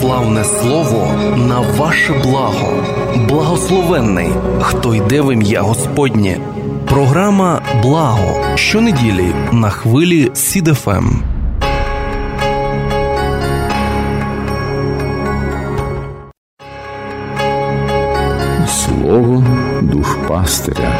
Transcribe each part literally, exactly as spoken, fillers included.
славне слово на ваше благо. Благословенний, хто йде в ім'я Господнє. Програма «Благо» щонеділі на хвилі Сід еф ем. Слово душпастиря.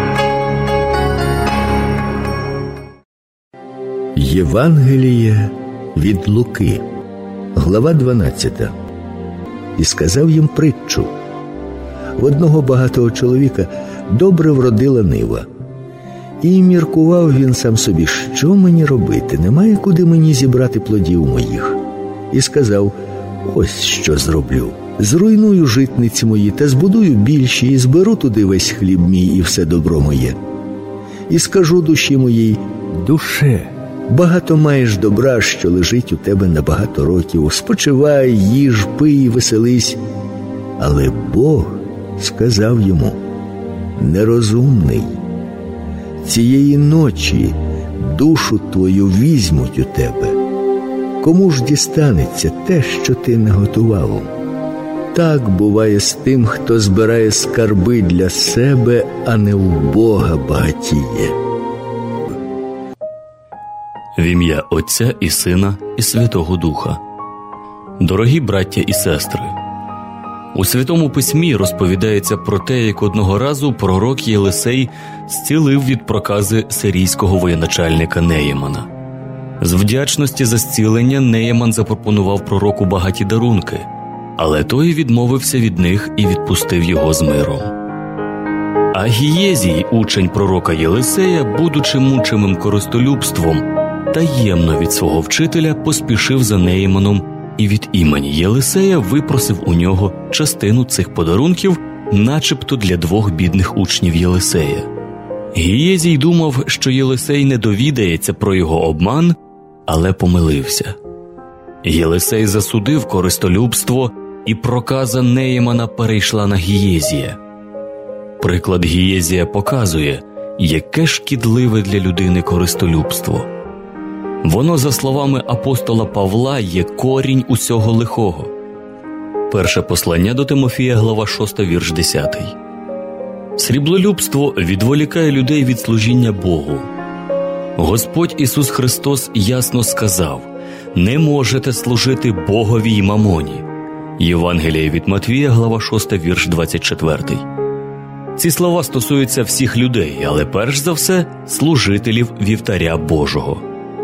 Євангеліє від Луки, глава дванадцята. І сказав їм притчу. В одного багатого чоловіка добре вродила нива. І міркував він сам собі, що мені робити, немає куди мені зібрати плодів моїх. І сказав, ось що зроблю. Зруйную житниці мої та збудую більші, і зберу туди весь хліб мій і все добро моє. І скажу душі моїй, душе, багато маєш добра, що лежить у тебе на багато років. Спочивай, їж, пий, веселись. Але Бог сказав йому, нерозумний, цієї ночі душу твою візьмуть у тебе. Кому ж дістанеться те, що ти не готував? Так буває з тим, хто збирає скарби для себе, а не в Бога багатіє. В ім'я Отця і Сина і Святого Духа. Дорогі браття і сестри, у Святому Письмі розповідається про те, як одного разу пророк Єлисей зцілив від прокази сирійського воєначальника Неємана. З вдячності за зцілення Неєман запропонував пророку багаті дарунки, але той відмовився від них і відпустив його з миром. А Гієзій, учень пророка Єлисея, будучи мучимим користолюбством, таємно від свого вчителя поспішив за Неєманом і від імені Єлисея випросив у нього частину цих подарунків, начебто для двох бідних учнів Єлисея. Гієзій думав, що Єлисей не довідається про його обман, але помилився. Єлисей засудив користолюбство, і проказа Неємана перейшла на Гієзія. Приклад Гієзія показує, яке шкідливе для людини користолюбство. Воно, за словами апостола Павла, є корінь усього лихого. Перше послання до Тимофія, глава шоста, вірш десятий. Сріблолюбство відволікає людей від служіння Богу. Господь Ісус Христос ясно сказав: «Не можете служити Богові й мамоні». Євангеліє від Матвія, глава шоста, вірш двадцять четвертий. Ці слова стосуються всіх людей, але перш за все служителів вівтаря Божого.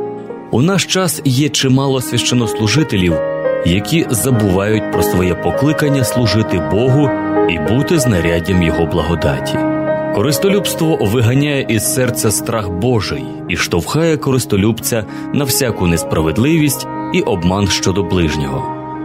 У наш час є чимало священнослужителів, які забувають про своє покликання служити Богу і бути знаряддям Його благодаті. Користолюбство виганяє із серця страх Божий і штовхає користолюбця на всяку несправедливість і обман щодо ближнього.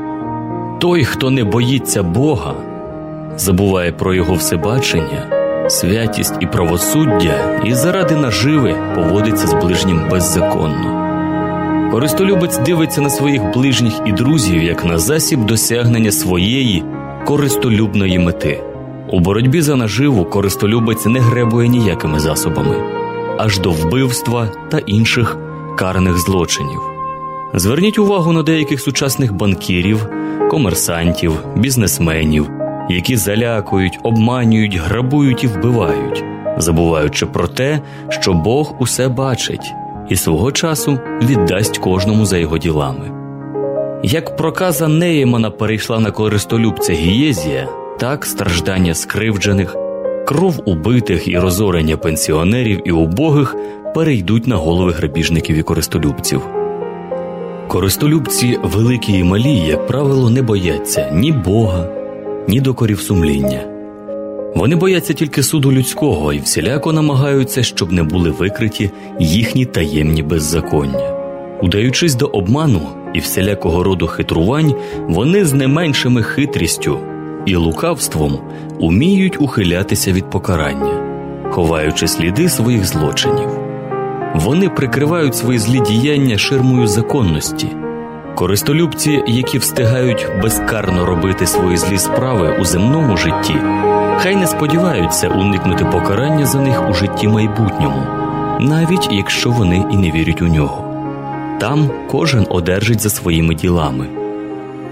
Той, хто не боїться Бога, забуває про Його всебачення, святість і правосуддя і заради наживи поводиться з ближнім беззаконно. Користолюбець дивиться на своїх ближніх і друзів як на засіб досягнення своєї користолюбної мети. У боротьбі за наживу користолюбець не гребує ніякими засобами, аж до вбивства та інших карних злочинів. Зверніть увагу на деяких сучасних банкірів, комерсантів, бізнесменів, які залякують, обманюють, грабують і вбивають, забуваючи про те, що Бог усе бачить і свого часу віддасть кожному за його ділами. Як проказа Неємана перейшла на користолюбця Гієзія, так страждання скривджених, кров убитих і розорення пенсіонерів і убогих перейдуть на голови грабіжників і користолюбців. Користолюбці, великі і малі, як правило, не бояться ні Бога, ні докорів сумління. Вони бояться тільки суду людського і всіляко намагаються, щоб не були викриті їхні таємні беззаконня. Удаючись до обману і всілякого роду хитрувань, вони з не меншими хитрістю і лукавством уміють ухилятися від покарання, ховаючи сліди своїх злочинів. Вони прикривають свої злі діяння ширмою законності. Користолюбці, які встигають безкарно робити свої злі справи у земному житті, хай не сподіваються уникнути покарання за них у житті майбутньому, навіть якщо вони і не вірять у нього. Там кожен одержить за своїми ділами.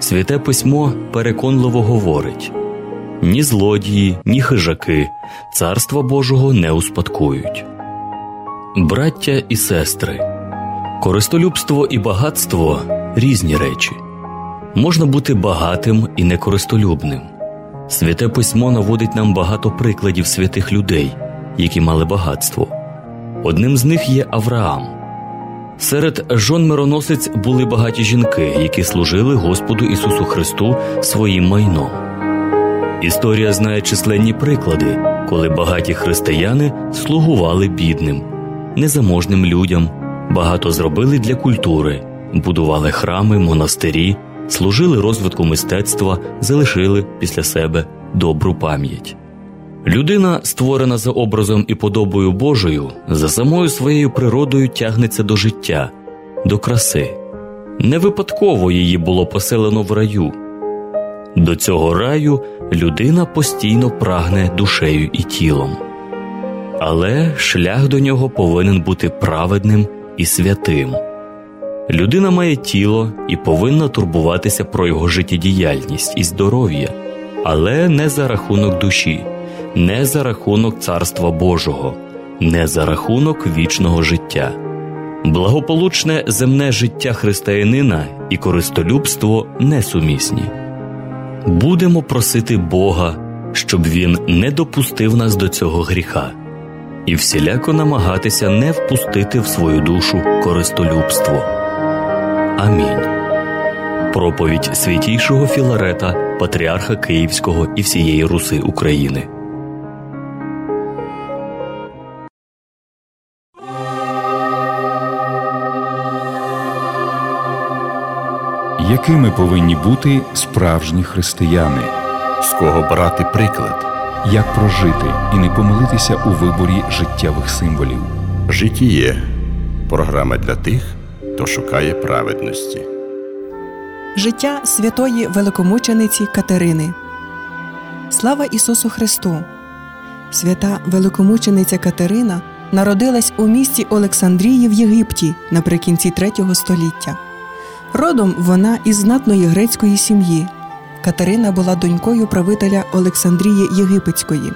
Святе Письмо переконливо говорить: ні злодії, ні хижаки Царства Божого не успадкують. Браття і сестри, користолюбство і багатство – різні речі. Можна бути багатим і некористолюбним. Святе Письмо наводить нам багато прикладів святих людей, які мали багатство. Одним з них є Авраам. Серед жон мироносиць були багаті жінки, які служили Господу Ісусу Христу своїм майном. Історія знає численні приклади, коли багаті християни слугували бідним, незаможним людям, багато зробили для культури, будували храми, монастирі, служили розвитку мистецтва, залишили після себе добру пам'ять. Людина, створена за образом і подобою Божою, за самою своєю природою тягнеться до життя, до краси. Не випадково її було поселено в раю. До цього раю людина постійно прагне душею і тілом. Але шлях до нього повинен бути праведним і святим. Людина має тіло і повинна турбуватися про його життєдіяльність і здоров'я, але не за рахунок душі, не за рахунок Царства Божого, не за рахунок вічного життя. Благополучне земне життя християнина і користолюбство несумісні. Будемо просити Бога, щоб Він не допустив нас до цього гріха, і всіляко намагатися не впустити в свою душу користолюбство. Амінь. Проповідь святійшого Філарета, патріарха Київського і всієї Руси України. Якими повинні бути справжні християни? З кого брати приклад? Як прожити і не помилитися у виборі життєвих символів? Житіє – програма для тих, хто шукає праведності. Життя святої великомучениці Катерини. Слава Ісусу Христу! Свята великомучениця Катерина народилась у місті Олександрії в Єгипті наприкінці третього століття. Родом вона із знатної грецької сім'ї. Катерина була донькою правителя Олександрії Єгипетської.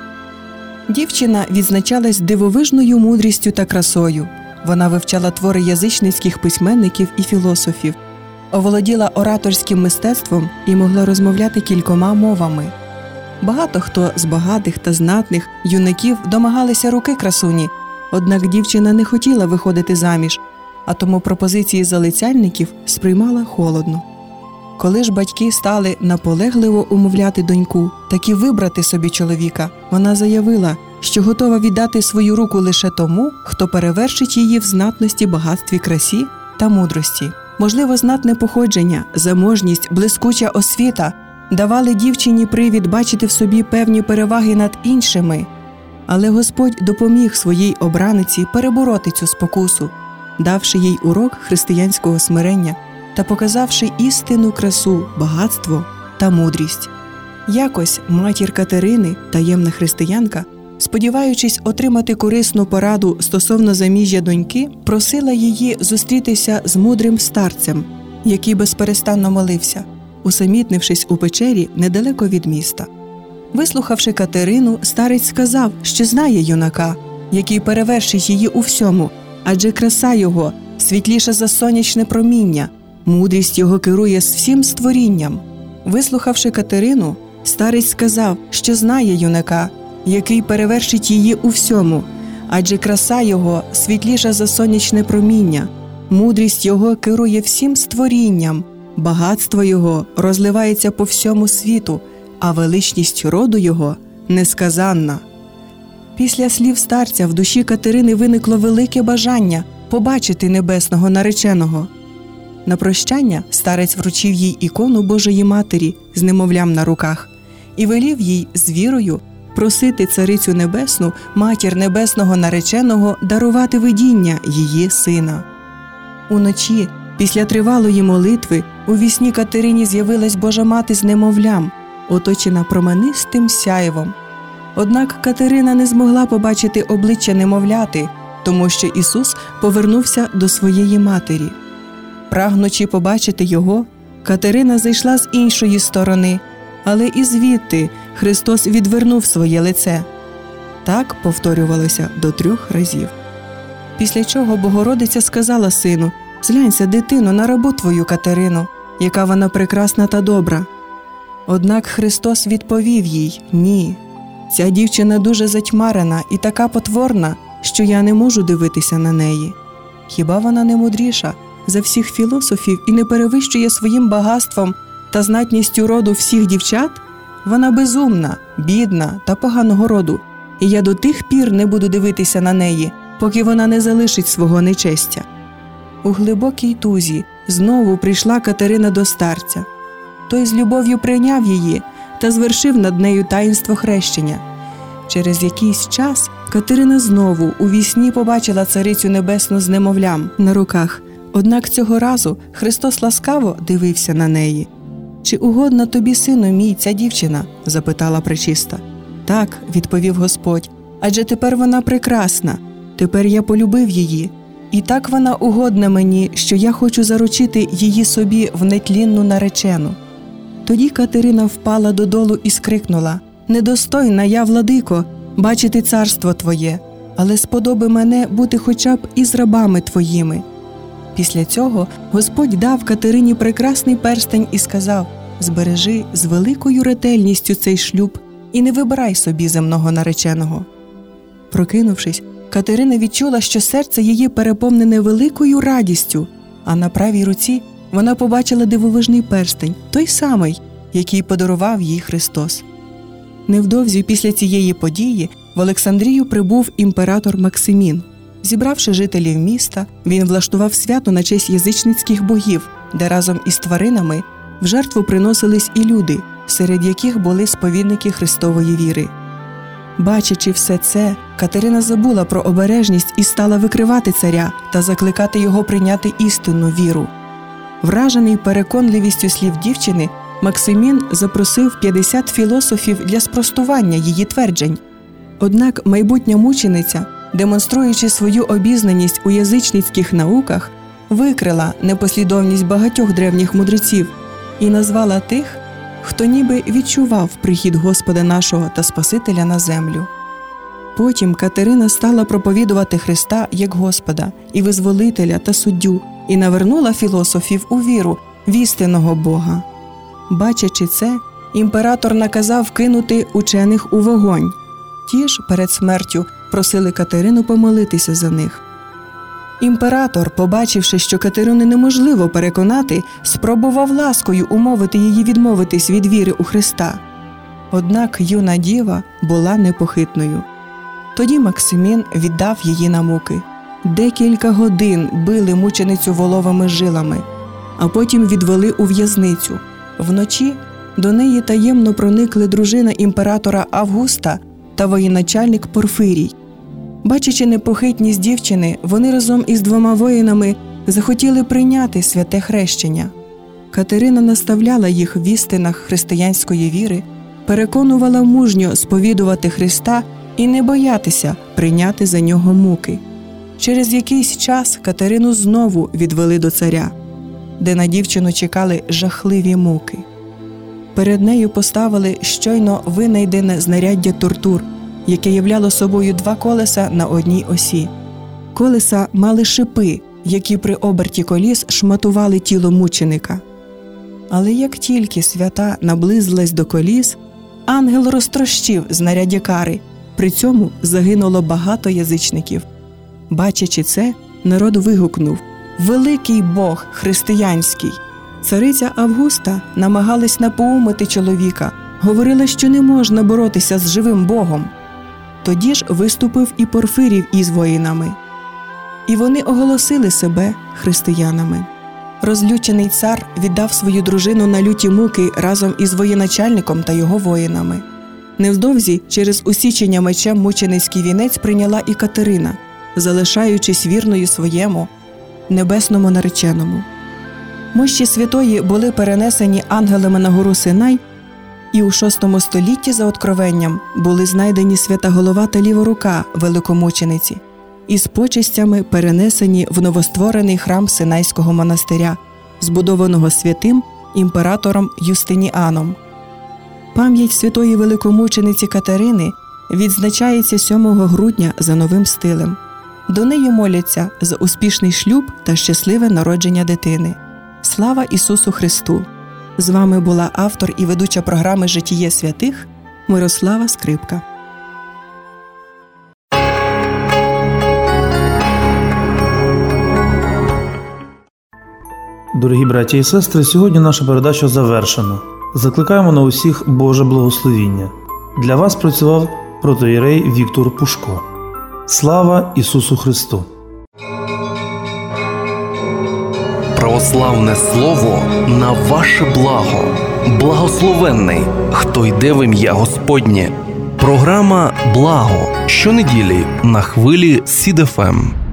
Дівчина відзначалась дивовижною мудрістю та красою. Вона вивчала твори язичницьких письменників і філософів, оволоділа ораторським мистецтвом і могла розмовляти кількома мовами. Багато хто з багатих та знатних юнаків домагалися руки красуні, однак дівчина не хотіла виходити заміж, а тому пропозиції залицяльників сприймала холодно. Коли ж батьки стали наполегливо умовляти доньку таки вибрати собі чоловіка, вона заявила, що готова віддати свою руку лише тому, хто перевершить її в знатності, багатстві, красі та мудрості. Можливо, знатне походження, заможність, блискуча освіта давали дівчині привід бачити в собі певні переваги над іншими. Але Господь допоміг своїй обраниці перебороти цю спокусу, давши їй урок християнського смирення та показавши істинну красу, багатство та мудрість. Якось матір Катерини, таємна християнка, сподіваючись отримати корисну пораду стосовно заміжжя доньки, просила її зустрітися з мудрим старцем, який безперестанно молився, усамітнившись у печері недалеко від міста. Вислухавши Катерину, старець сказав, що знає юнака, який перевершить її у всьому, адже краса його світліша за сонячне проміння, мудрість його керує всім створінням. Вислухавши Катерину, старець сказав, що знає юнака, який перевершить її у всьому, адже краса його світліша за сонячне проміння, мудрість його керує всім створінням, багатство його розливається по всьому світу, а величність роду його несказанна. Після слів старця в душі Катерини виникло велике бажання побачити небесного нареченого. На прощання старець вручив їй ікону Божої Матері з немовлям на руках і велів їй з вірою просити Царицю Небесну, Матір Небесного нареченого, дарувати видіння її сина. Уночі, після тривалої молитви, у вісні Катерині з'явилась Божа Мати з немовлям, оточена променистим сяйвом. Однак Катерина не змогла побачити обличчя немовляти, тому що Ісус повернувся до своєї матері. Прагнучи побачити його, Катерина зайшла з іншої сторони, але і звідти Христос відвернув своє лице. Так повторювалося до трьох разів. Після чого Богородиця сказала сину: «Зглянься, дитино, на рабу твою Катерину, яка вона прекрасна та добра». Однак Христос відповів їй: «Ні, ця дівчина дуже затьмарена і така потворна, що я не можу дивитися на неї. Хіба вона не мудріша за всіх філософів і не перевищує своїм багатством та знатністю роду всіх дівчат? Вона безумна, бідна та поганого роду, і я до тих пір не буду дивитися на неї, поки вона не залишить свого нечестя». У глибокій тузі знову прийшла Катерина до старця. Той з любов'ю прийняв її та звершив над нею таїнство хрещення. Через якийсь час Катерина знову у вісні побачила Царицю Небесну з немовлям на руках, однак цього разу Христос ласкаво дивився на неї. «Чи угодна тобі, сину мій, ця дівчина?» – запитала пречиста. «Так», – відповів Господь, – «адже тепер вона прекрасна, тепер я полюбив її, і так вона угодна мені, що я хочу заручити її собі в нетлінну наречену». Тоді Катерина впала додолу і скрикнула: «Недостойна я, владико, бачити царство Твоє, але сподоби мене бути хоча б із рабами Твоїми». Після цього Господь дав Катерині прекрасний перстень і сказав: «Збережи з великою ретельністю цей шлюб і не вибирай собі земного нареченого». Прокинувшись, Катерина відчула, що серце її переповнене великою радістю, а на правій руці вона побачила дивовижний перстень, той самий, який подарував їй Христос. Невдовзі після цієї події в Олександрію прибув імператор Максимін. Зібравши жителів міста, він влаштував свято на честь язичницьких богів, де разом із тваринами в жертву приносились і люди, серед яких були сповідники Христової віри. Бачачи все це, Катерина забула про обережність і стала викривати царя та закликати його прийняти істинну віру. Вражений переконливістю слів дівчини, Максимін запросив п'ятдесят філософів для спростування її тверджень. Однак майбутня мучениця, демонструючи свою обізнаність у язичницьких науках, викрила непослідовність багатьох древніх мудреців і назвала тих, хто ніби відчував прихід Господа нашого та Спасителя на землю. Потім Катерина стала проповідувати Христа як Господа і Визволителя та суддю і навернула філософів у віру в істинного Бога. Бачачи це, імператор наказав кинути учених у вогонь. Ті ж перед смертю просили Катерину помолитися за них. Імператор, побачивши, що Катерину неможливо переконати, спробував ласкою умовити її відмовитись від віри у Христа. Однак юна діва була непохитною. Тоді Максимін віддав її на муки. Декілька годин били мученицю воловими жилами, а потім відвели у в'язницю. Вночі до неї таємно проникли дружина імператора Августа та воєначальник Порфирій. Бачачи непохитність дівчини, вони разом із двома воїнами захотіли прийняти святе хрещення. Катерина наставляла їх в істинах християнської віри, переконувала мужньо сповідувати Христа і не боятися прийняти за нього муки. Через якийсь час Катерину знову відвели до царя, де на дівчину чекали жахливі муки. Перед нею поставили щойно винайдене знаряддя тортур, яке являло собою два колеса на одній осі. Колеса мали шипи, які при оберті коліс шматували тіло мученика. Але як тільки свята наблизилась до коліс, ангел розтрощив знаряддя кари, при цьому загинуло багато язичників. Бачачи це, народ вигукнув: «Великий Бог християнський!» Цариця Августа намагалась напоумити чоловіка, говорила, що не можна боротися з живим Богом. Тоді ж виступив і Порфирій із воїнами. І вони оголосили себе християнами. Розлючений цар віддав свою дружину на люті муки разом із воєначальником та його воїнами. Невдовзі через усічення мечем мученицький вінець прийняла і Катерина, залишаючись вірною своєму небесному нареченому. Мощі святої були перенесені ангелами на гору Синай, і у шостому столітті за откровенням були знайдені свята голова та ліва рука великомучениці, і з почестями перенесені в новостворений храм Синайського монастиря, збудованого святим імператором Юстиніаном. Пам'ять святої великомучениці Катерини відзначається сьомого грудня за новим стилем. До неї моляться за успішний шлюб та щасливе народження дитини. Слава Ісусу Христу! З вами була автор і ведуча програми «Житіє святих» Мирослава Скрипка. Дорогі браті і сестри, сьогодні наша передача завершена. Закликаємо на усіх Боже благословіння. Для вас працював протоієрей Віктор Пушко. Слава Ісусу Христу! Православне слово на ваше благо. Благословенний, хто йде в ім'я Господнє. Програма «Благо» щонеділі на хвилі Сід еф ем.